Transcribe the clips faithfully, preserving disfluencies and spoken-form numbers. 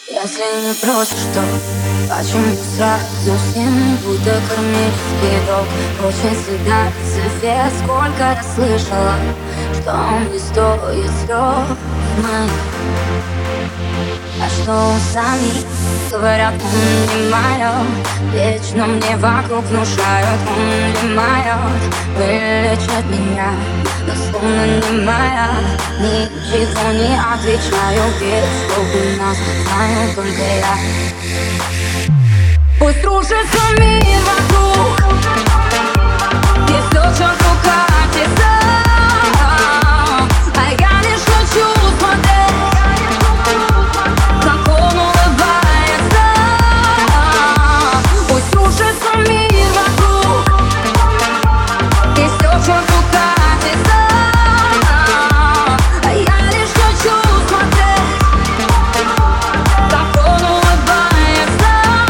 Если не просишь, то почему сразу всем будто кармический долг? Очень всегда цвет, сколько я слышала, что он не стоит слез моих. А что сами говорят, он не мое, вечно мне вокруг внушают, он не мое, вылечит меня, но словно не моя. Ничего не отвечаю, ведь что у нас знаю только я. Пусть рушится мир вокруг, и все к черту катится, а я лишь хочу смотреть, как он улыбается. Пусть рушится мир вокруг, и все к черту катится, а я лишь хочу смотреть, как он улыбается.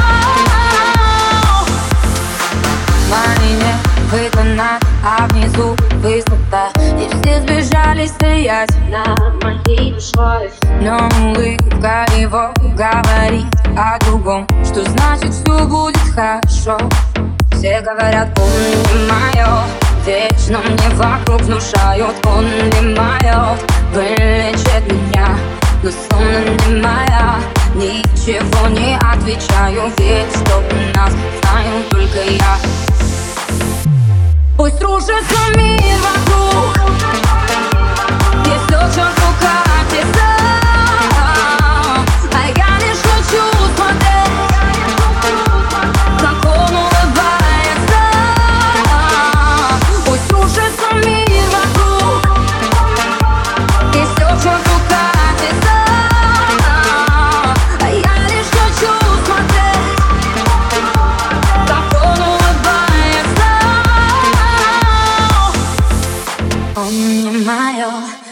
Мои выгнана, а внизу высота, и все сбежали стоять над моей душой. Но улыбка его говорит о другом, что значит все будет хорошо. Все говорят, он не мое, вечно мне вокруг внушают, он не мое, вылечит меня, но словно не моя. Ничего не отвечаю, ведь что у нас знаю только я. Пусть рушится мир вокруг, и все к черту катится, а я лишь хочу смотреть, как он улыбается. Пусть рушится мир вокруг, и все к черту катится, а я лишь хочу смотреть, как он улыбается. Он не мое,